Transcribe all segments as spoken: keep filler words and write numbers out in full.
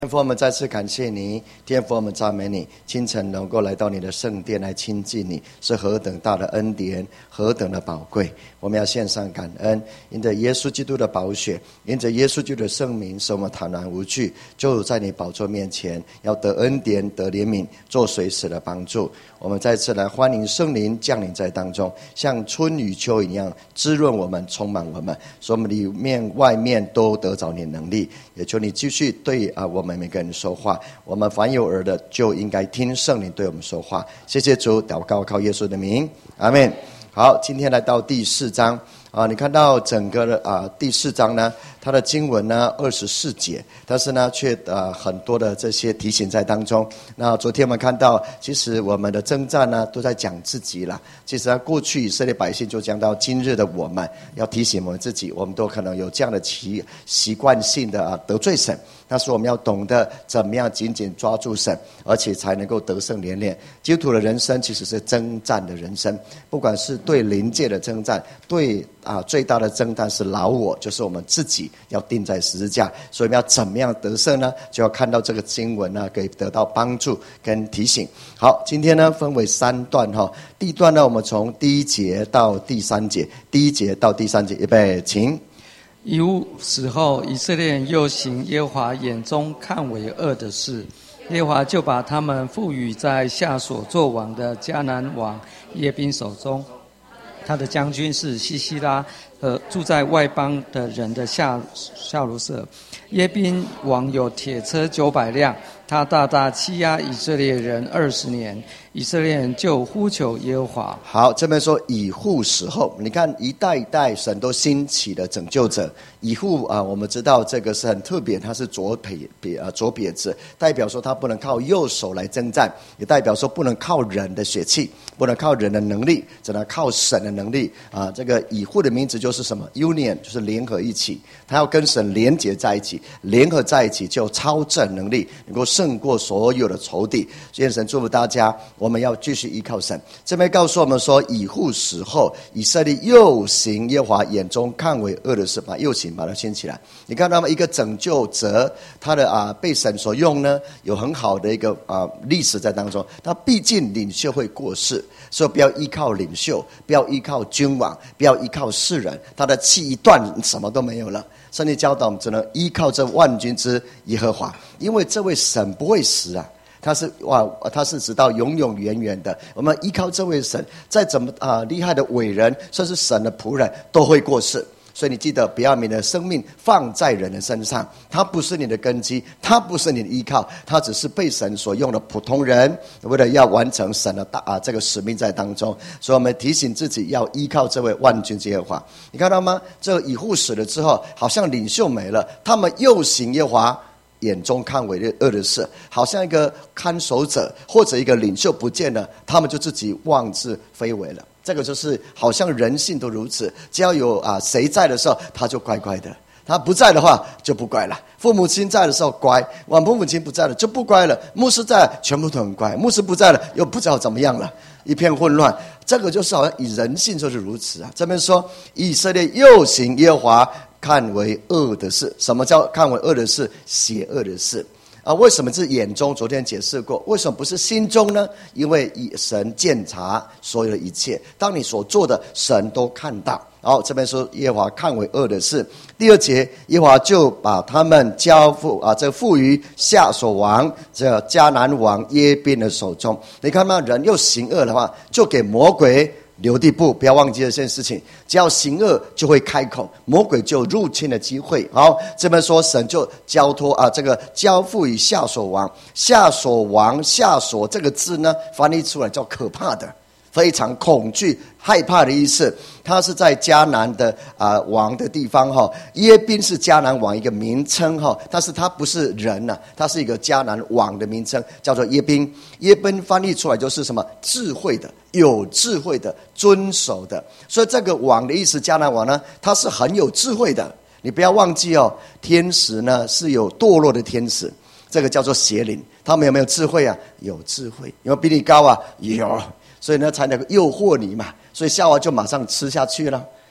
天父，我们再次感谢你，天父，我们赞美你。清晨能够来到你的圣殿来亲近你，是何等大的恩典，何等的宝贵。我们要献上感恩，因着耶稣基督的宝血，因着耶稣基督的圣名，使我们坦然无惧，就在你宝座面前，要得恩典，得怜悯，做随时的帮助。我们再次来欢迎圣灵降临在当中，像春雨秋一样滋润我们，充满我们，使我们里面外面都得着你能力。也求你继续对啊我们每个人说话，我们凡有耳的就应该听圣灵对我们说话。谢谢主，祷告靠耶稣的名，阿们。好，今天来到第四章啊，你看到整个的啊第四章呢，它的经文呢二十四节，但是呢却呃很多的这些提醒在当中。那昨天我们看到，其实我们的征战呢都在讲自己了。其实过去以色列百姓就讲到今日的我们，要提醒我们自己，我们都可能有这样的习习惯性的啊得罪神。但是我们要懂得怎么样紧紧抓住神，而且才能够得胜连连。基督徒的人生其实是征战的人生，不管是对灵界的征战，对啊最大的征战是老我，就是我们自己要钉在十字架。所以我们要怎么样得胜呢？就要看到这个经文呢，可以得到帮助跟提醒。好，今天呢分为三段哈。第一段呢，我们从第一节到第三节，第一节到第三节，预备，请。 以乌死后，以色列人又行耶和华眼中看为恶的事，耶和华就把他们赋予在夏所作王的迦南王耶宾手中。他的将军是西西拉，呃，住在外邦的人的夏夏罗舍。耶宾王有铁车九百辆，他大大欺压以色列人二十年，以色列人就呼求耶和华。 好，这边说以户死后，你看一代一代神都兴起的拯救者。以户啊，我们知道这个是很特别，他是左撇撇啊左撇子，代表说他不能靠右手来征战，也代表说不能靠人的血气，不能靠人的能力，只能靠神的能力啊。这个以户的名字就是什么 ？Union， 就是联合一起，他要跟神连结在一起，联合在一起就有超正能力，能够胜过所有的仇敌。愿神祝福大家，我们要继续依靠神。这边告诉我们说，以户死后，以色列又行耶和华眼中看为恶的事，把又行把它掀起来。你看到吗？一个拯救者，他的啊被神所用呢，有很好的一个啊历史在当中。他毕竟领袖会过世，所以不要依靠领袖，不要依靠君王，不要依靠世人，他的气一断，什么都没有了。圣经教导我们只能依靠这万军之耶和华，因为这位神不会死啊。他是哇，他是直到永永远远的。我们依靠这位神，再怎么啊厉害的伟人，甚至神的仆人都会过世。所以你记得，不要把你的生命放在人的身上，他不是你的根基，他不是你的依靠，他只是被神所用的普通人，为了要完成神的大啊这个使命在当中。所以我们提醒自己要依靠这位万军之耶和华。你看到吗？这个以户死了之后，好像领袖没了，他们又行耶和华眼中看为恶的事，好像一个看守者或者一个领袖不见了，他们就自己妄自非为了。这个就是好像人性都如此，只要有啊谁在的时候，他就乖乖的；他不在的话就不乖了。父母亲在的时候乖，我父母亲不在了就不乖了。牧师在全部都很乖，牧师不在了又不知道怎么样了，一片混乱。这个就是好像以人性就是如此啊。这边说以色列又行耶和华看为恶的事。什么叫看为恶的事？邪恶的事啊。为什么是眼中？昨天解释过，为什么不是心中呢？因为神鉴察所有的一切，当你所做的神都看到。然后这边说耶和华看为恶的事。第二节，耶和华就把他们交付啊，这赋予夏所王这迦南王耶宾的手中。你看到人又行恶的话，就给魔鬼留地步。不要忘记这件事情，只要行恶就会开口，魔鬼就有入侵的机会。好，这边说神就交托啊，这个交付于夏所王。夏所王，夏所这个字呢，翻译出来叫可怕的，非常恐惧害怕的意思。他是在迦南的啊、呃、王的地方哈。耶宾是迦南王一个名称哈，但是他不是人呐、啊，他是一个迦南王的名称，叫做耶宾。耶宾翻译出来就是什么？智慧的，有智慧的，遵守的。所以这个王的意思，迦南王呢，他是很有智慧的。你不要忘记哦，天使呢是有堕落的天使，这个叫做邪灵。他们有没有智慧啊？有智慧。有没有比你高啊？有。所以呢才能够诱惑你嘛，所以夏娃就马上吃下去了。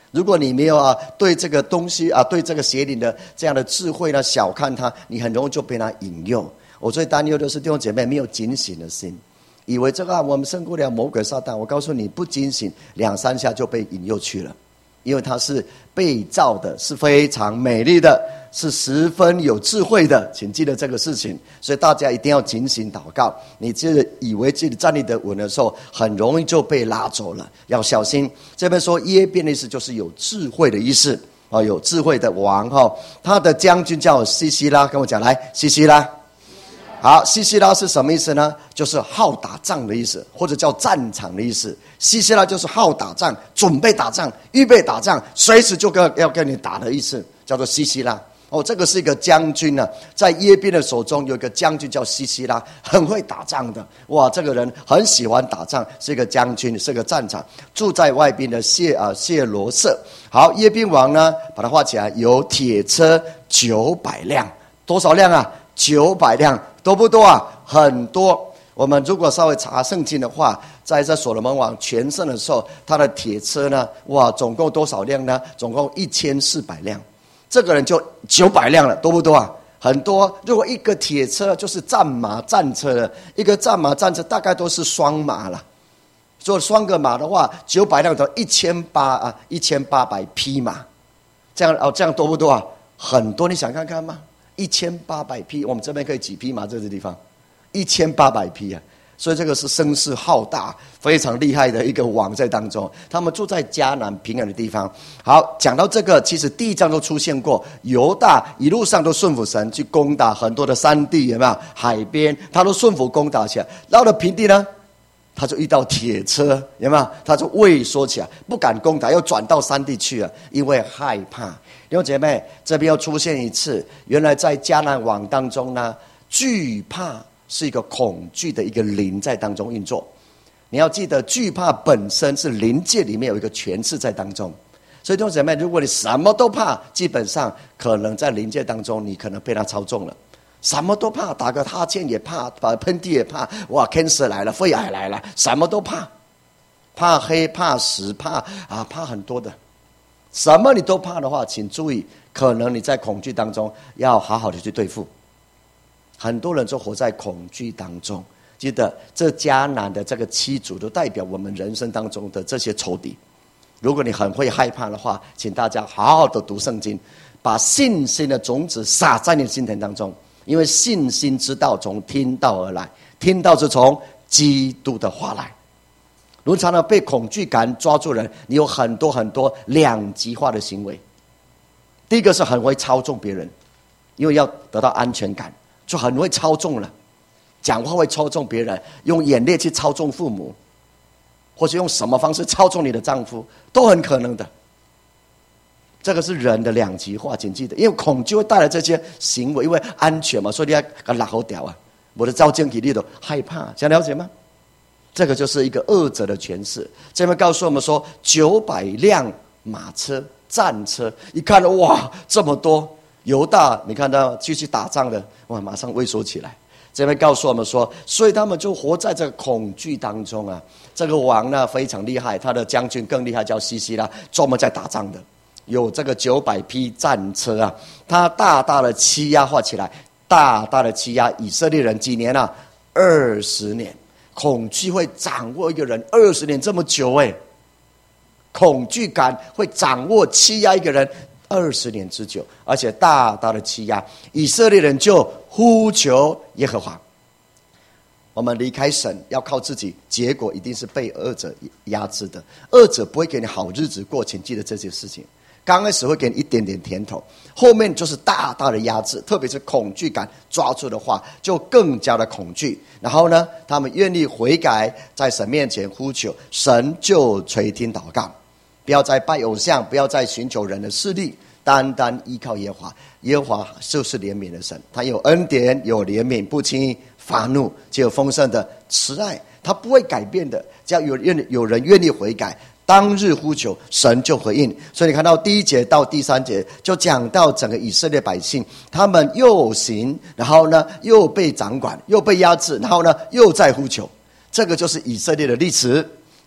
如果你没有啊对这个东西啊对这个邪灵的这样的智慧呢小看它，你很容易就被它引诱。我最担忧的是弟兄姐妹没有警醒的心，以为这个、啊、我们胜过了魔鬼撒旦。我告诉你，不警醒两三下就被引诱去了，因为它是被造的，是非常美丽的，是十分有智慧的，请记得这个事情。所以大家一定要警醒祷告。你自己以为自己站立得稳的时候，很容易就被拉走了，要小心。这边说耶宾的意思就是有智慧的意思、哦、有智慧的王、哦、他的将军叫西西拉，跟我讲来，西西拉。好，西西拉是什么意思呢？就是好打仗的意思，或者叫战场的意思。西西拉就是好打仗，准备打仗，预备打仗，随时就跟要跟你打的意思，叫做西西拉。哦，这个是一个将军呢、啊，在耶宾的手中有一个将军叫西西拉，很会打仗的。哇，这个人很喜欢打仗，是一个将军，是个战场，住在外边的谢啊谢罗舍。好，耶宾王呢，把它画起来，有铁车九百辆，多少辆啊？九百辆，多不多啊？很多。我们如果稍微查圣经的话，在这所罗门王全盛的时候，他的铁车呢，哇，总共多少辆呢？总共一千四百辆。这个人就九百辆了，多不多啊？很多。如果一个铁车就是战马战车了，一个战马战车大概都是双马了。做双个马的话，九百辆到一千八啊，一千八百匹马，这样哦，这样多不多啊？很多，你想看看吗？一千八百匹，我们这边可以几匹马？这个地方一千八百匹啊！所以这个是声势浩大、非常厉害的一个王在当中。他们住在迦南平原的地方。好，讲到这个，其实第一章都出现过，犹大一路上都顺服神去攻打很多的山地，有没有？海边他都顺服攻打起来。到了平地呢，他就遇到铁车，有没有？他就畏缩起来，不敢攻打，又转到山地去了，因为害怕。弟兄姐妹，这边又出现一次，原来在迦南王当中呢，惧怕是一个恐惧的一个灵在当中运作。你要记得，惧怕本身是灵界里面有一个权势在当中。所以弟兄姐妹，如果你什么都怕，基本上可能在灵界当中，你可能被他操纵了。什么都怕，打个哈欠也怕，把喷嚏也怕，哇 ，cancer 来了，肺癌来了，什么都怕，怕黑，怕死，怕啊，怕很多的。什么你都怕的话，请注意，可能你在恐惧当中要好好的去对付。很多人就活在恐惧当中。记得这迦南的这个七族都代表我们人生当中的这些仇敌。如果你很会害怕的话，请大家好好的读圣经，把信心的种子撒在你的心田当中。因为信心之道从听道而来，听道是从基督的话来。如果常常被恐惧感抓住人，你有很多很多两极化的行为。第一个是很会操纵别人，因为要得到安全感，就很会操纵了。讲话会操纵别人，用眼泪去操纵父母，或者用什么方式操纵你的丈夫，都很可能的。这个是人的两极化，请记得，因为恐惧会带来这些行为，因为安全嘛，所以你要给拉好屌啊！我的照镜体力都害怕，想了解吗？这个就是一个恶者的诠释。这边告诉我们说，九百辆马车、战车，一看哇，这么多，犹大，你看到继续打仗的，哇，马上畏缩起来。这边告诉我们说，所以他们就活在这个恐惧当中啊。这个王呢非常厉害，他的将军更厉害，叫西西拉，专门在打仗的。有这个九百匹战车啊，他大大的欺压化起来，大大的欺压以色列人几年啊？二十年。恐惧会掌握一个人二十年这么久哎，恐惧感会掌握欺压一个人二十年之久，而且大大的欺压以色列人，就呼求耶和华。我们离开神要靠自己，结果一定是被恶者压制的。恶者不会给你好日子过，请记得这件事情。刚开始会给你一点点甜头，后面就是大大的压制，特别是恐惧感抓住的话，就更加的恐惧。然后呢，他们愿意悔改，在神面前呼求，神就垂听祷告。不要再拜偶像，不要再寻求人的势力，单单依靠耶和华。耶和华就是怜悯的神，他有恩典，有怜悯，不轻易发怒，就有丰盛的慈爱，他不会改变的。只要有人有人愿意悔改，当日呼求，神就回应。所以你看到第一节到第三节就讲到整个以色列百姓，他们又行，然后呢又被掌管，又被压制，然后呢又在呼求。这个就是以色列的历史。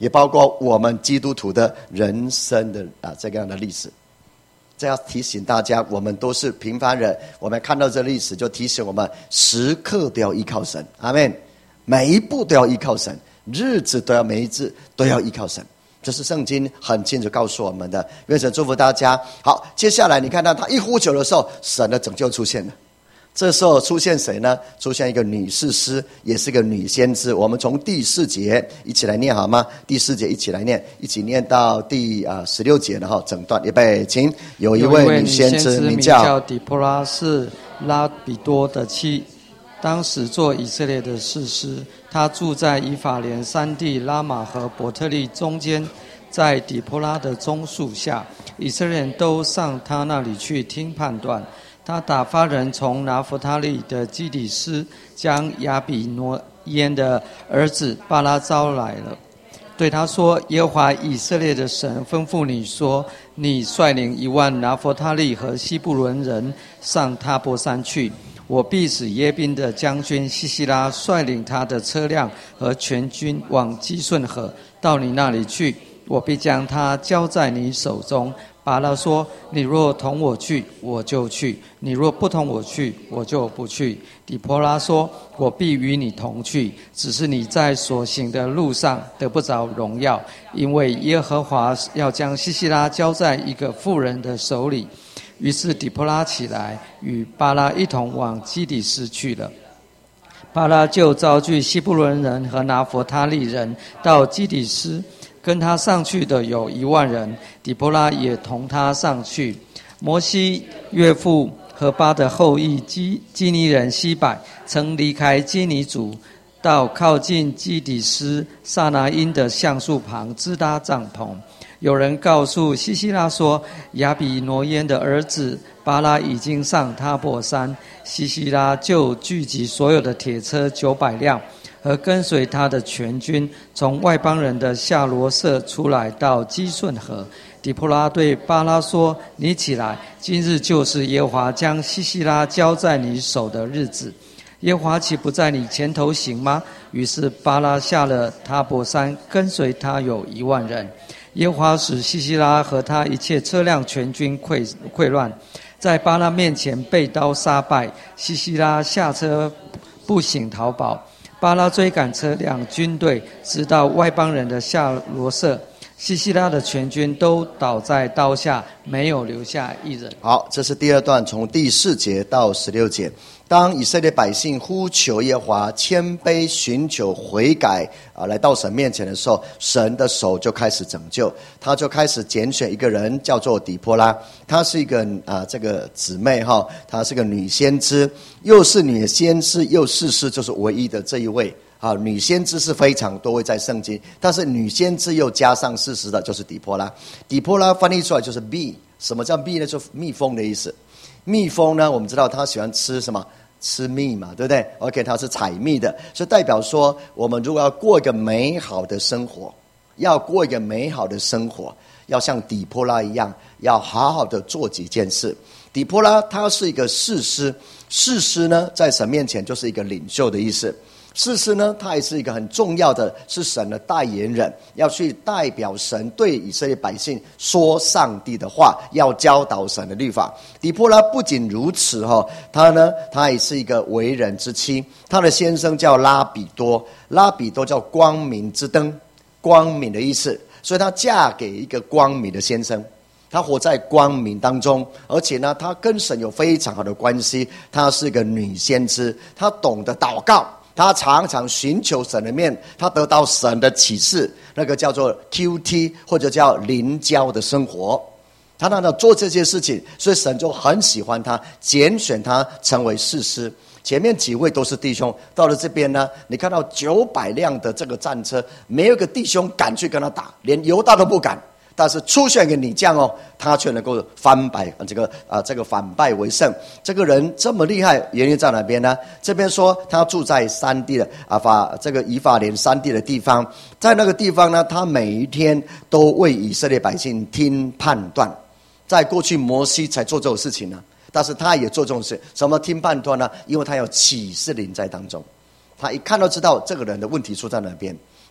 也包括我们基督徒的人生的啊这个样的历史。这要提醒大家，我们都是平凡人，我们看到这历史就提醒我们，时刻都要依靠神。阿们。每一步都要依靠神，日子都要每一日都要依靠神，这是圣经很清楚告诉我们的。愿神祝福大家。好，接下来你看到他一呼求的时候，神的拯救出现了。这时候出现谁呢？出现一个女士师，也是个女先知。我们从第四节一起来念好吗？第四节一起来念，一起念到第啊十六节，然后整段预备，请。有一位女先知名叫底波拉，是拉比多的妻，当时做以色列的士师。她住在以法莲山地拉玛和伯特利中间，在底波拉的棕树下，以色列人都上她那里去听判断。他打发人从拿弗他利的基底斯，将亚比挪烟的儿子巴拉招来了，对他说：耶和华以色列的神吩咐你说，你率领一万拿弗他利和西布伦人上他伯山去，我必使耶宾的将军西西拉率领他的车辆和全军往基顺河到你那里去，我必将他交在你手中。巴拉说：你若同我去，我就去；你若不同我去，我就不去。底波拉说：我必与你同去，只是你在所行的路上得不着荣耀，因为耶和华要将西西拉交在一个妇人的手里。于是底波拉起来，与巴拉一同往基底斯去了。巴拉就召聚西布伦人和拿弗他利人到基底斯，跟他上去的有一万人，底波拉也同他上去。摩西岳父和巴的后裔基基尼人西百，曾离开基尼族，到靠近基底斯撒拿因的橡树旁支搭帐篷。有人告诉西西拉说，亚比挪烟的儿子巴拉已经上他伯山。西西拉就聚集所有的铁车九百辆，和跟随他的全军，从外邦人的夏罗舍出来到基顺河。底波拉对巴拉说：你起来，今日就是耶和华将西西拉交在你手的日子。耶和华岂不在你前头行吗？于是巴拉下了他伯山，跟随他有一万人。耶和华使西西拉和他一切车辆全军溃溃乱，在巴拉面前被刀杀败。西西拉下车步行逃跑。巴拉追赶车辆军队，直到外邦人的夏罗舍。西西拉的全军都倒在刀下，没有留下一人。 好，这是第二段，从第四节到十六节。当以色列百姓呼求耶和华，谦卑寻求悔改啊，来到神面前的时候，神的手就开始拯救，他就开始拣选一个人，叫做底波拉。她是一个啊，这个姊妹哈，她是个女先知，又是女先知，又士师，就是唯一的这一位。啊，女先知是非常多位在圣经，但是女先知又加上事实的，就是底波拉。底波拉翻译出来就是 bee， 什么叫 bee 呢？就是蜜蜂的意思。蜜蜂呢，我们知道它喜欢吃什么？吃蜜嘛，对不对 ？OK， 它是采蜜的，所以代表说，我们如果要过一个美好的生活，要过一个美好的生活，要像底波拉一样，要好好的做几件事。底波拉他是一个士师，士师呢，在神面前就是一个领袖的意思。士师呢，他也是一个很重要的，是神的代言人，要去代表神对以色列百姓说上帝的话，要教导神的律法。底波拉不仅如此哈，他呢，他也是一个为人之妻，他的先生叫拉比多，拉比多叫光明之灯，光明的意思，所以她嫁给一个光明的先生。她活在光明当中，而且呢，她跟神有非常好的关系。她是一个女先知，她懂得祷告，她常常寻求神的面，她得到神的启示，那个叫做 Q T 或者叫灵交的生活。她让她做这些事情，所以神就很喜欢她，拣选她成为士师。前面几位都是弟兄，到了这边呢，你看到九百辆的这个战车，没有一个弟兄敢去跟他打，连犹大都不敢。但是出现一个女将哦，他却能够翻败，这个啊、呃，这个反败为胜。这个人这么厉害，原因在哪边呢？这边说他住在山地的啊法这个以法莲山地的地方，在那个地方呢，他每一天都为以色列百姓听判断。在过去摩西才做这种事情呢，但是他也做这种事。什么听判断呢？因为他有启示灵在当中，他一看都知道这个人的问题出在哪边。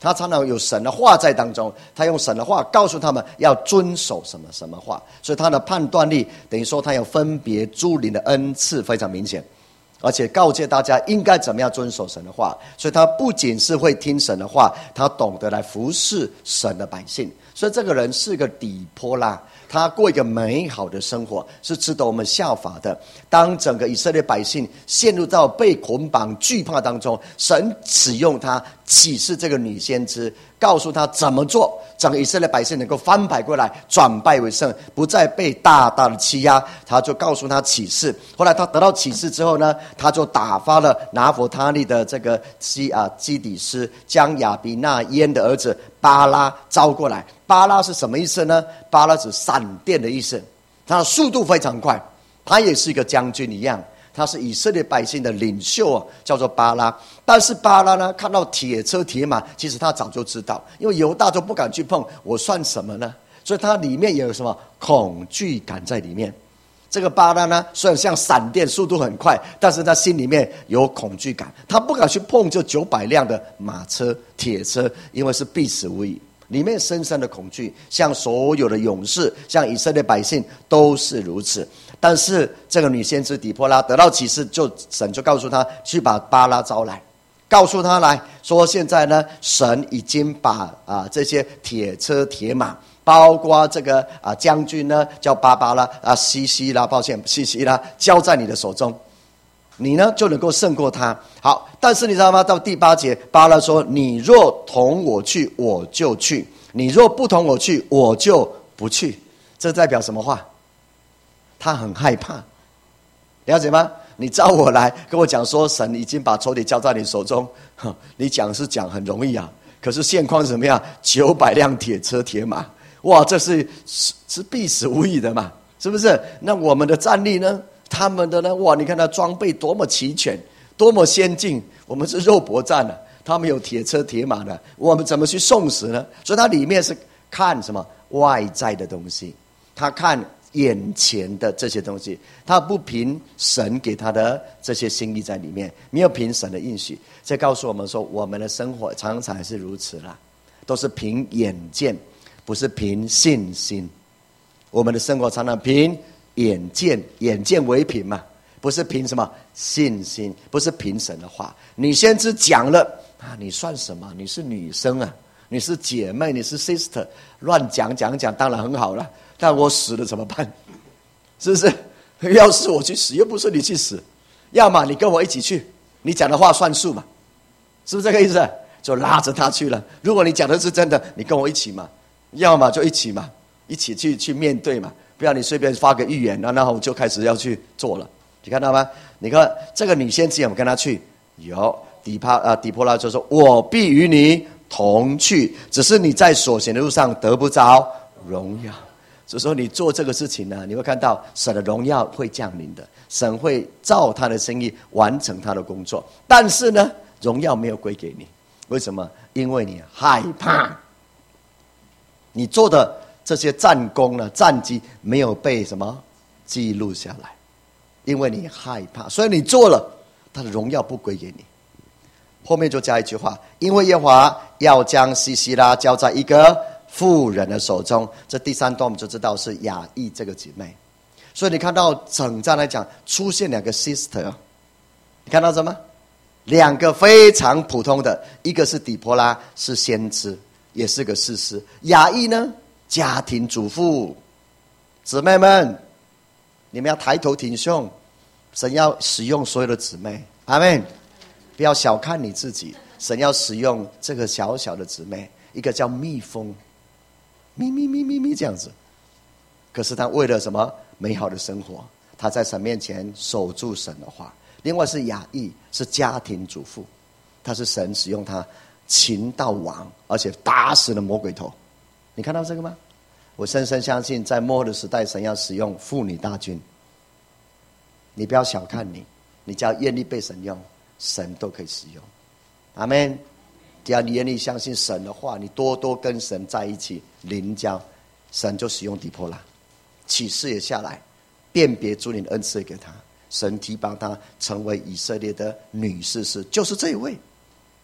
他常常有神的话在当中，他用神的话告诉他们要遵守什么什么话，所以他的判断力等于说他有分别诸灵的恩赐非常明显，而且告诫大家应该怎么样遵守神的话。所以他不仅是会听神的话，他懂得来服侍神的百姓。所以这个人是个底波拉，他过一个美好的生活，是值得我们效法的。当整个以色列百姓陷入到被捆绑惧怕当中，神使用他启示这个女先知，告诉他怎么做，整个以色列百姓能够翻牌过来，转败为胜，不再被大大的欺压。他就告诉他启示。后来他得到启示之后呢，他就打发了拿弗他利的这个基啊基底斯，将亚比纳焉的儿子巴拉招过来。巴拉是什么意思呢？巴拉指闪电的意思，他的速度非常快，他也是一个将军一样，他是以色列百姓的领袖、啊、叫做巴拉。但是巴拉呢，看到铁车铁马，其实他早就知道，因为犹大就不敢去碰，我算什么呢？所以他里面也有什么恐惧感在里面。这个巴拉呢，虽然像闪电速度很快，但是他心里面有恐惧感，他不敢去碰这九百辆的马车铁车，因为是必死无疑，里面深深的恐惧，像所有的勇士，像以色列百姓都是如此。但是这个女先知底波拉得到启示，就神就告诉他去把巴拉招来，告诉他来说，现在呢，神已经把啊这些铁车铁马，包括这个啊将军呢叫巴巴拉啊西西拉，抱歉西西拉，交在你的手中，你呢就能够胜过他。好，但是你知道吗？到第八节，巴拉说：“你若同我去，我就去；你若不同我去，我就不去。”这代表什么话？他很害怕，了解吗？你照我来跟我讲说，神已经把仇敌交在你手中，你讲是讲很容易啊，可是现况是怎么样？九百辆铁车铁马，哇，这是是必死无疑的嘛，是不是？那我们的战力呢？他们的呢？哇，你看他装备多么齐全，多么先进，我们是肉搏战的、啊，他们有铁车铁马的，我们怎么去送死呢？所以它里面是看什么外在的东西，他看眼前的这些东西，他不凭神给他的这些心意在里面，没有凭神的应许。这告诉我们说，我们的生活常常是如此啦，都是凭眼见，不是凭信心。我们的生活常常凭眼见，眼见为凭嘛，不是凭什么信心，不是凭神的话。你先知讲了啊，你算什么？你是女生啊，你是姐妹，你是 sister， 乱讲讲讲，当然很好了。但我死了怎么办？是不是？要是我去死，又不是你去死，要么你跟我一起去，你讲的话算数嘛，是不是这个意思？就拉着他去了。如果你讲的是真的，你跟我一起嘛，要么就一起嘛，一起去去面对嘛，不要你随便发个预言，然后就开始要去做了。你看到吗？你看这个女先知有没有跟他去？有。底帕啊，底波拉就说：“我必与你同去，只是你在所行的路上得不着荣耀。”所以说你做这个事情呢，你会看到神的荣耀会降临的，神会照他的心意完成他的工作。但是呢，荣耀没有归给你，为什么？因为你害怕，你做的这些战功呢、战绩没有被什么记录下来，因为你害怕，所以你做了，他的荣耀不归给你。后面就加一句话：因为耶和华要将西西拉交在一个妇人的手中。这第三段我们就知道是雅意这个姐妹。所以你看到整章来讲出现两个 sister， 你看到什么？两个非常普通的，一个是底波拉，是先知，也是个士师。雅意呢，家庭主妇。姊妹们，你们要抬头挺胸，神要使用所有的姊妹，阿们。不要小看你自己，神要使用这个小小的姊妹，一个叫蜜蜂，咪咪咪咪咪这样子。可是他为了什么美好的生活，他在神面前守住神的话。另外是雅意，是家庭主妇，他是神使用他擒到王，而且打死了魔鬼头。你看到这个吗？我深深相信，在末后的时代，神要使用妇女大军。你不要小看你，你只要愿意被神用，神都可以使用。阿们。只要你愿意相信神的话，你多多跟神在一起灵交，神就使用底波拉，启示也下来，辨别诸灵的恩赐给他，神提拔他成为以色列的女士师，就是这一位。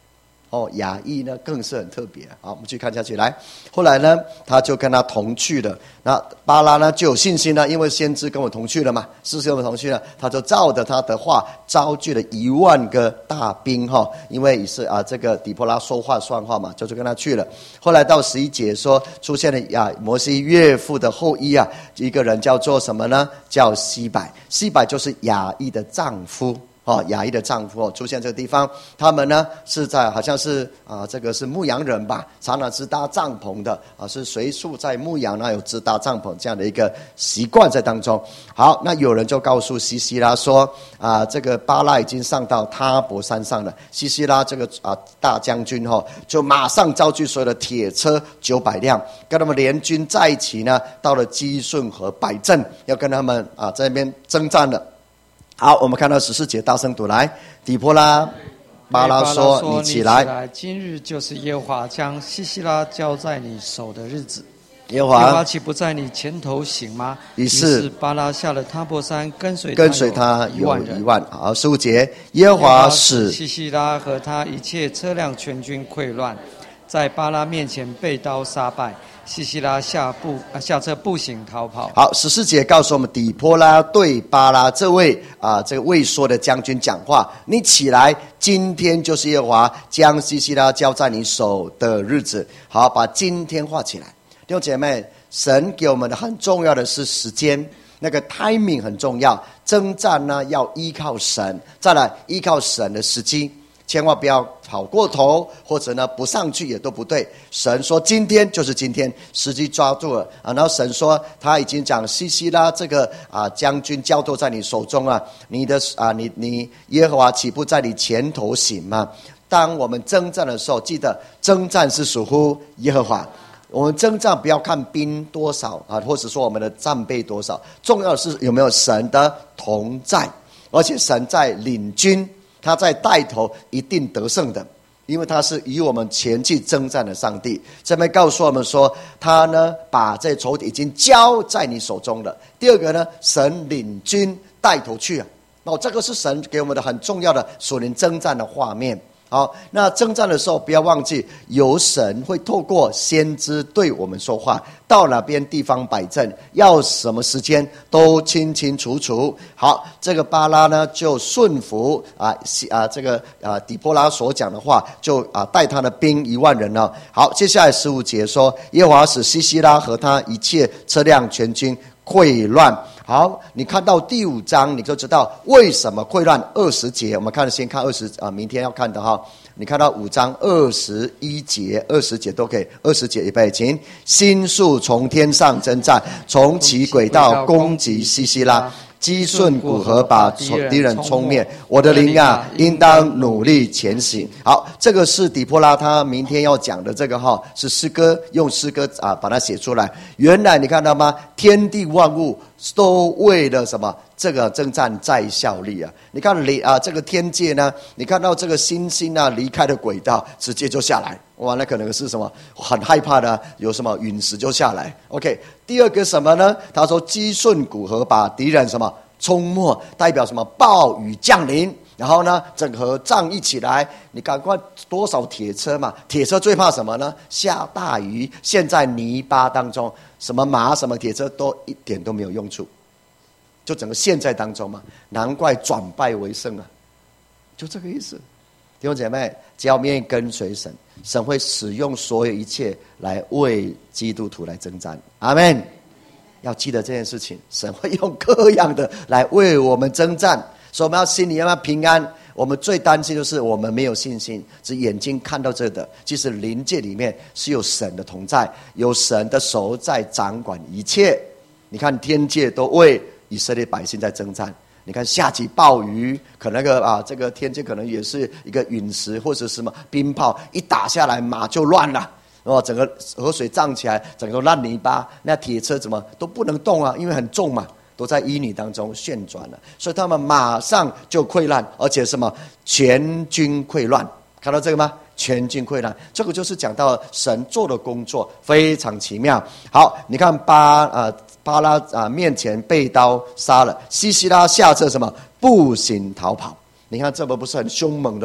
哦，亚裔呢更是很特别。好，我们继续看下去。来，后来呢，他就跟他同去了。那巴拉呢就有信心了，因为先知跟我同去了嘛，士师跟我同去了，他就照着他的话招聚了一万个大兵哈，因为是啊这个底波拉说话算话嘛，就就跟他去了。后来到十一节说，出现了啊摩西岳父的后裔啊，一个人叫做什么呢？叫西百，西百就是亚裔的丈夫。哦，亚裔的丈夫哦，出现这个地方，他们呢是在好像是啊、呃，这个是牧羊人吧，常常支搭帐篷的啊，是随处在牧羊，那有支搭帐篷这样的一个习惯在当中。好，那有人就告诉西西拉说啊，这个巴拉已经上到他伯山上了。西西拉这个啊大将军哈、哦，就马上召集所有的铁车九百辆，跟他们联军在一起呢，到了基顺和百镇，要跟他们啊在那边征战了。好，我们看到十四节，大声读来。底波拉巴拉说：“你起来， 起来，今日就是耶和华将西西拉交在你手的日子。 耶和华， 耶和华岂不在你前头行吗？” 于是于是巴拉下了他泊山，跟随跟随他有一万人。 一万。好，十五节，耶和华使西西拉和他一切车辆全军溃乱，在巴拉面前被刀杀败。西西拉下步啊下车步行逃跑。 好，十四节告诉我们，底波拉对巴拉这位啊这个未说的将军讲话：“你起来，今天就是耶和华将西西拉交在你手的日子。”好，把今天画起来。弟兄姐妹，神给我们的很重要的是时间，那个 timing 很重要。征战呢要依靠神，再来依靠神的时机。千万不要跑过头，或者呢不上去也都不对。神说今天就是今天，时机抓住了啊。然后神说他已经讲西西拉这个啊将军交托在你手中啊，你的啊你你耶和华岂不在你前头行吗？当我们征战的时候，记得征战是属乎耶和华。我们征战不要看兵多少啊，或者说我们的战备多少，重要的是有没有神的同在，而且神在领军。他在带头，一定得胜的，因为他是与我们前去征战的上帝。这边告诉我们说，他呢把这仇敌已经交在你手中了。第二个呢，神领军带头去啊，哦，这个是神给我们的很重要的属灵征战的画面。好，那征战的时候不要忘记，有神会透过先知对我们说话，到哪边地方摆阵，要什么时间都清清楚楚。好，这个巴拉呢就顺服啊啊这个啊底波拉所讲的话，就啊带他的兵一万人了。好，接下来十五节说，耶和华使西西拉和他一切车辆全军溃乱。好，你看到第五章，你就知道为什么溃乱。二十节，我们看先看二十啊，明天要看的哈。你看到五章二十一节、二十节都可以。二十节预备，请星宿从天上征战，从其轨道攻击西西拉。基顺古河把敌人冲灭，我的灵啊，应当努力前行。好，这个是底波拉他明天要讲的这个哈，是诗歌，用诗歌啊把它写出来。原来你看到吗？天地万物都为了什么？这个征战在效力啊！你看离啊这个天界呢，你看到这个星星啊离开了轨道，直接就下来。哇，那可能是什么？很害怕的，有什么陨石就下来。OK， 第二个什么呢？他说基顺古河把敌人什么冲没，代表什么？暴雨降临。然后呢，整合仗一起来，你赶快多少铁车嘛？铁车最怕什么呢？下大雨，陷在泥巴当中，什么马什么铁车都一点都没有用处，就整个陷在当中嘛。难怪转败为胜啊，就这个意思。弟兄姐妹，只要愿意跟随神，神会使用所有一切来为基督徒来征战。阿们。要记得这件事情，神会用各样的来为我们征战。所以我们要心里要平安。我们最担心就是我们没有信心，只眼睛看到这的，其实灵界里面是有神的同在，有神的手在掌管一切。你看天界都为以色列百姓在征战，你看下起暴雨，可能那个啊这个天界可能也是一个陨石或者什么冰雹一打下来，马就乱了。哦，整个河水涨起来，整个烂泥巴，那铁车怎么都不能动啊，因为很重嘛，都在淤泥当中旋转了，所以他们马上就溃烂，而且什么全军溃乱，看到这个吗？全军溃烂，这个就是讲到神做的工作非常奇妙。好，你看巴啊巴拉啊面前被刀杀了，西西拉下车什么步行逃跑，你看这不不是很凶猛的吗？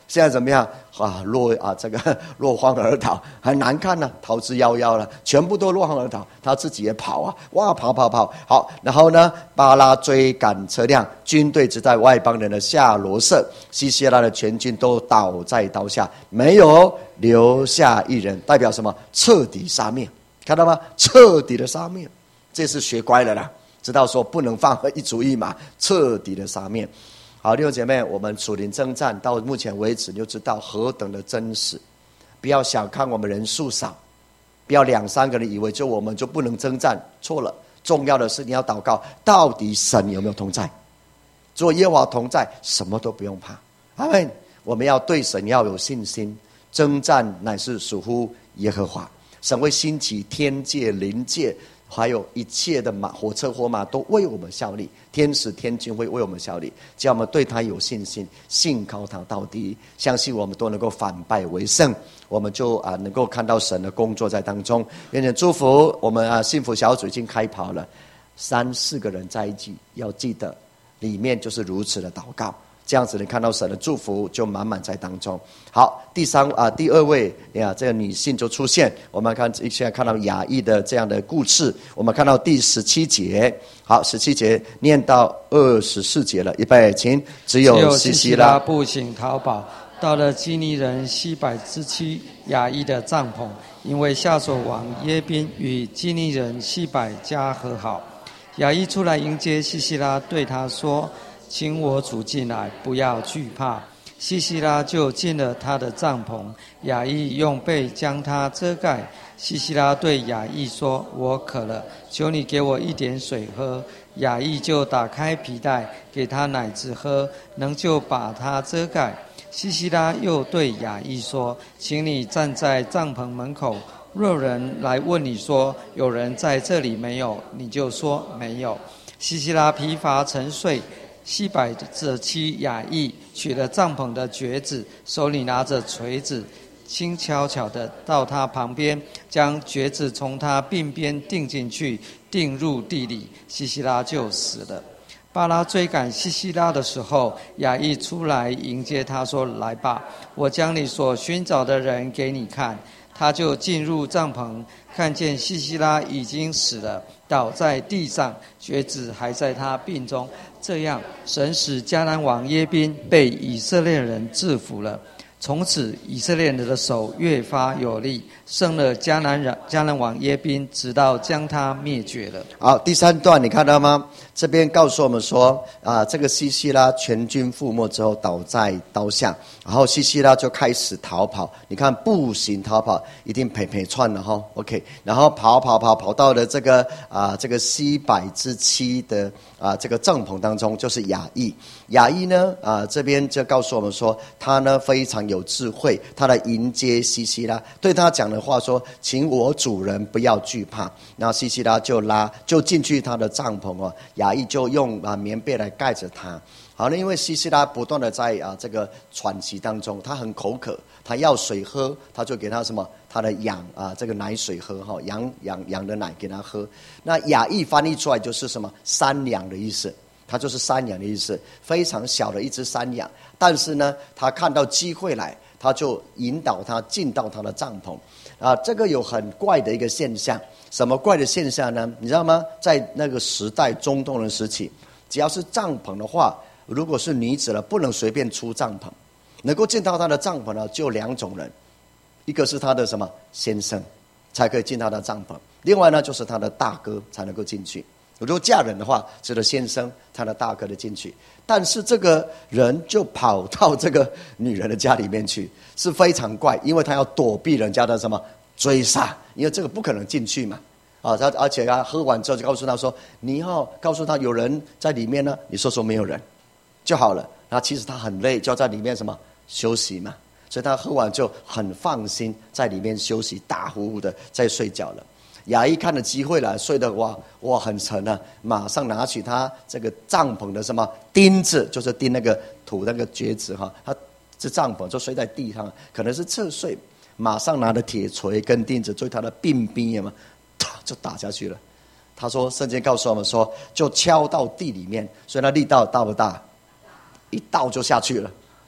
现在怎么样啊？落啊，这个落荒而逃，很难看呢、啊，逃之夭夭了，全部都落荒而逃。他自己也跑啊，哇，跑跑跑，好，然后呢，巴拉追赶车辆，军队只在外邦人的夏罗舍，西西拉的全军都倒在刀下，没有留下一人。代表什么？彻底杀灭，看到吗？彻底的杀灭，这是学乖了啦，知道说不能放一足一马，彻底的杀灭。好，弟兄姐妹，我们属灵征战到目前为止，就知道何等的真实。不要小看我们人数少，不要两三个人以为就我们就不能征战，错了。重要的是你要祷告，到底神有没有同在？做耶和华同在，什么都不用怕。阿们。我们要对神要有信心，征战乃是属乎耶和华。神会兴起天界、灵界，还有一切的马、火车、火马都为我们效力，天使天军会为我们效力。只要我们对他有信心，信靠他到底，相信我们都能够反败为胜，我们就啊能够看到神的工作在当中。愿神祝福我们啊！幸福小组已经开跑了，三四个人在一起，要记得里面就是如此的祷告。这样子你看到神的祝福就满满在当中。好，第三啊，第二位呀，这个女性就出现。我们看现在看到雅意的这样的故事，我们看到第十七节。好，十七节念到二十四节了，预备，请。只有西西拉步行逃跑，到了基尼人西百之妻雅意的帐篷，因为夏所王耶宾与基尼人西百家和好。雅意出来迎接西西拉，对他说：“请我主进来，不要惧怕。”西西拉就进了他的帐篷，雅意用被将他遮盖。西西拉对雅意说：“我渴了，求你给我一点水喝。”雅意就打开皮带，给他奶子喝，能就把他遮盖。西西拉又对雅意说：“请你站在帐篷门口，若有人来问你说有人在这里没有，你就说没有。”西西拉疲乏沉睡。西百之妻雅意取了帐篷的橛子，手里拿着锤子，轻巧巧的到他旁边，将橛子从他鬓边钉进去，钉入地里，西西拉就死了。巴拉追赶西西拉的时候，雅意出来迎接他说：“来吧，我将你所寻找的人给你看。”他就进入帐篷，看见西西拉已经死了，倒在地上，橛子还在他鬓中。这样，神使迦南王耶宾被以色列人制服了。从此，以色列人的手越发有力，胜了迦南人迦南王耶宾，直到将他灭绝了。 好，第三段你看到吗？这边告诉我们说啊，这个西西拉全军覆没之后倒在刀下，然后西西拉就开始逃跑。你看步行逃跑，一定陪陪串了哈。OK， 然后跑跑跑跑到了这个啊这个西百之妻的啊这个帐篷当中，就是雅意。雅意呢啊这边就告诉我们说，他呢非常有智慧，他来迎接西西拉，对他讲的话说：“请我主人不要惧怕。”然后西西拉就拉就进去他的帐篷哦。雅意就用啊棉被来盖着他。好了，因为西西拉不断的在啊这个喘息当中，他很口渴，他要水喝，他就给他什么他的羊啊这个奶水喝哈，羊羊羊的奶给他喝。那雅意翻译出来就是什么山羊的意思，它就是山羊的意思，非常小的一只山羊。但是呢，他看到机会来，他就引导他进到他的帐篷啊。这个有很怪的一个现象。什么怪的现象呢？你知道吗？在那个时代，中东人时期，只要是帐篷的话，如果是女子了，不能随便出帐篷。能够进到他的帐篷呢，就两种人，一个是他的什么先生，才可以进他的帐篷；另外呢，就是他的大哥才能够进去。如果嫁人的话，只有先生他的大哥的进去。但是这个人就跑到这个女人的家里面去，是非常怪，因为他要躲避人家的什么追杀，因为这个不可能进去嘛。啊，他而且他喝完之后就告诉他说：“你要告诉他有人在里面呢，你说说没有人就好了。”那其实他很累，就要在里面什么休息嘛，所以他喝完就很放心在里面休息，打呼呼的在睡觉了。雅意看了机会了，睡得哇哇很沉啊，马上拿起他这个帐篷的什么钉子，就是钉那个土那个橛子哈，他这帐篷就睡在地上，可能是侧睡，马上拿着铁锤跟钉子对他的鬓边嘛，就打下去了。他说圣经告诉我们说，就敲到地里面，所以那力道大不大？一倒就下去了，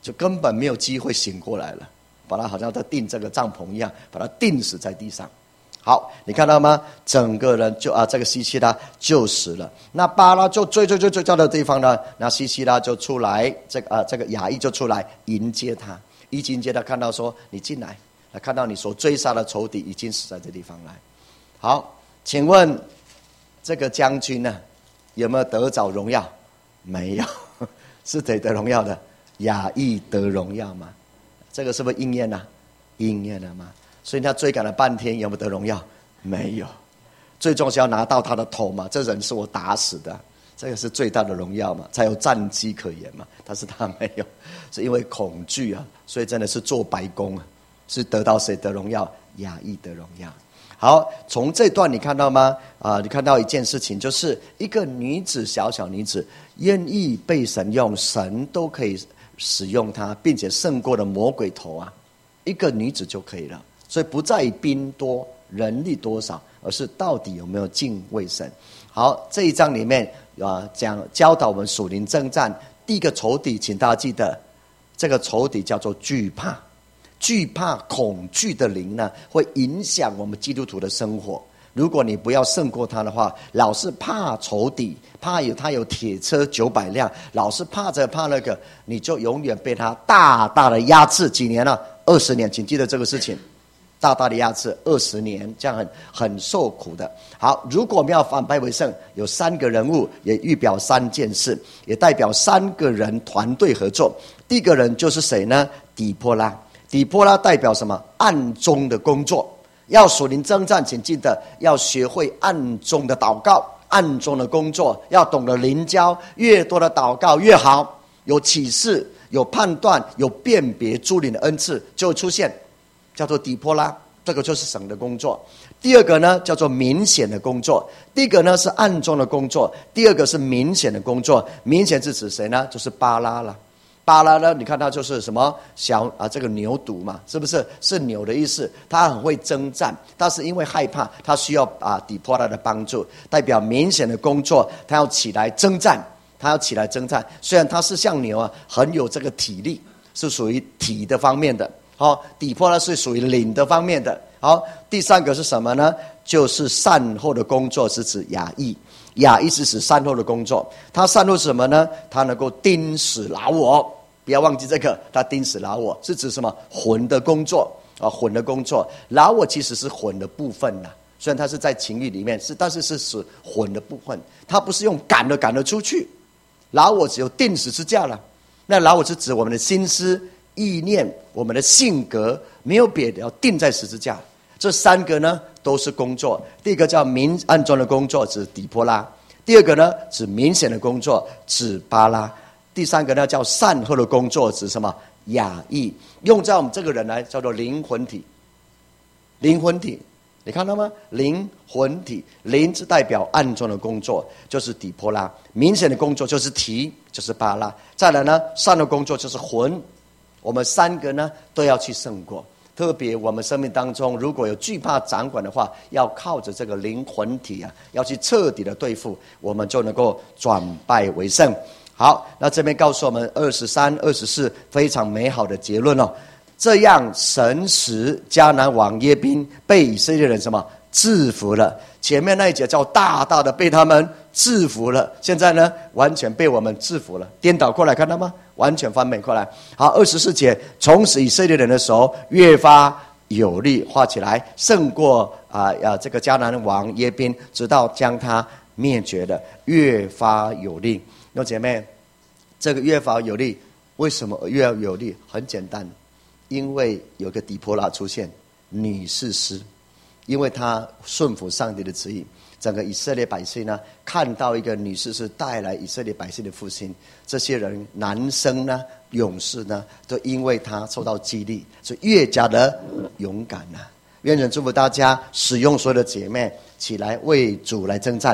就根本没有机会醒过来了，把他好像在钉这个帐篷一样，把他钉死在地上。好，你看到吗？整个人就啊，这个西西拉就死了。那巴拉就追追追追到的地方呢，那西西拉就出来，这个啊，这个雅意就出来迎接他，一迎接他，看到说你进来，他看到你所追杀的仇敌已经死在这地方来。好，请问这个将军呢，有没有得着荣耀？没有，是谁得荣耀的？雅意得荣耀吗？这个是不是应验了？应验了吗？所以他追赶了半天，有没有得荣耀？没有。最终是要拿到他的头嘛，这人是我打死的，这个是最大的荣耀嘛，才有战绩可言嘛。但是他没有，是因为恐惧啊，所以真的是做白工啊，是得到谁的荣耀？雅意的荣耀。好，从这段你看到吗？啊，你看到一件事情，就是一个女子，小小女子，愿意被神用，神都可以使用她，并且胜过了魔鬼头啊，一个女子就可以了。所以不在于兵多人力多少，而是到底有没有敬畏神。好，这一章里面啊，讲教导我们属灵征战。第一个仇敌，请大家记得，这个仇敌叫做惧怕。惧怕、恐惧的灵呢，会影响我们基督徒的生活。如果你不要胜过他的话，老是怕仇敌，怕有他有铁车九百辆，老是怕着怕那个，你就永远被他大大的压制。几年了？二十年，请记得这个事情。大大的压制二十年，这样很很受苦的。好，如果我们要反败为胜，有三个人物，也预表三件事，也代表三个人团队合作。第一个人就是谁呢？底波拉。底波拉代表什么？暗中的工作。要属灵征战，请记得要学会暗中的祷告，暗中的工作，要懂得灵交，越多的祷告越好。有启示，有判断，有辨别诸灵的恩赐就会出现，叫做底波拉，这个就是神的工作。第二个呢，叫做明显的工作。第一个呢是暗中的工作，第二个是明显的工作。明显是指谁呢？就是巴拉了。巴拉呢，你看他就是什么小啊，这个牛犊嘛，是不是？是牛的意思。他很会征战，但是因为害怕，他需要啊底波拉的帮助，代表明显的工作。他要起来征战，他要起来征战。虽然他是像牛啊，很有这个体力，是属于体的方面的。好，底波拉是属于灵的方面的。好，第三个是什么呢？就是善后的工作，是指雅意。雅意是指善后的工作。他善后是什么呢？他能够钉死老我。不要忘记这个，他钉死老我是指什么？魂的工作啊，魂的工作。老我其实是魂的部分啦，虽然他是在情欲里面，是但是是指魂的部分。他不是用赶的赶得出去，老我只有钉死之架了。那老我是指我们的心思、意念、我们的性格，没有别的，要钉在十字架。这三个呢都是工作。第一个叫明暗中的工作，指底波拉；第二个呢指明显的工作，指巴拉；第三个呢叫善后的工作，指什么？雅意。用在我们这个人来叫做灵魂体。灵魂体，你看到吗？灵魂体，灵是代表暗中的工作，就是底波拉；明显的工作就是体，就是巴拉。再来呢，善的工作就是魂。我们三个呢都要去胜过。特别我们生命当中如果有惧怕掌管的话，要靠着这个灵魂体啊，要去彻底的对付，我们就能够转败为胜。好，那这边告诉我们二十三、二十四非常美好的结论哦。这样神使迦南王耶宾被以色列人什么制服了？前面那一节叫大大的被他们制服了，现在呢完全被我们制服了，颠倒过来，看到吗？完全翻美过来。好，二十四节，从使以色列人的手越发有力，画起来，胜过啊啊这个迦南王耶宾，直到将他灭绝了，越发有力。弟兄姐妹，这个越发有力，为什么越有力？很简单，因为有个底波拉出现，女士师，因为她顺服上帝的旨意。整个以色列百姓呢，看到一个女士是带来以色列百姓的复兴，这些人男生呢、勇士呢，都因为他受到激励，就越加的勇敢啊！愿神祝福大家，使用所有的姐妹起来为主来征战，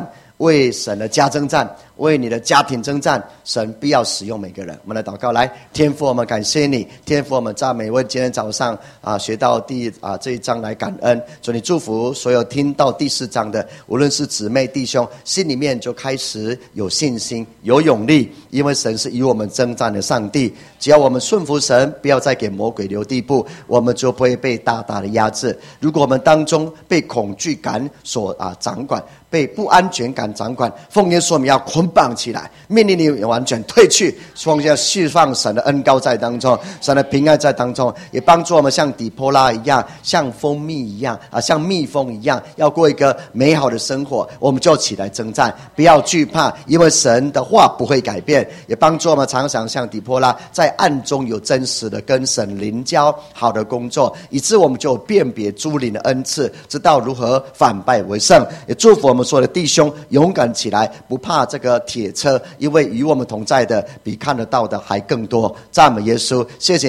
为神的家征战，为你的家庭征战。神必要使用每个人。我们来祷告，来，天父，我们感谢你，天父，我们赞美，为今天早上啊学到第啊这一章来感恩。主，你祝福所有听到第四章的，无论是姊妹弟兄，心里面就开始有信心，有勇力，因为神是与我们征战的上帝。只要我们顺服神，不要再给魔鬼留地步，我们就不会被大大的压制。如果我们当中被恐惧感所啊掌管，被不安全感掌管，奉耶稣我们要捆绑起来，命令你完全退去，奉要释放神的恩膏在当中，神的平安在当中，也帮助我们像底波拉一样，像蜂蜜一样啊，像蜜蜂一样，要过一个美好的生活。我们就起来征战，不要惧怕，因为神的话不会改变。也帮助我们常常像底波拉，在暗中有真实的跟神灵交好的工作，以致我们就辨别诸灵的恩赐，知道如何反败为胜。也祝福我们所有的弟兄勇敢起来，不怕这个铁车，因为与我们同在的比看得到的还更多。赞美耶稣，谢谢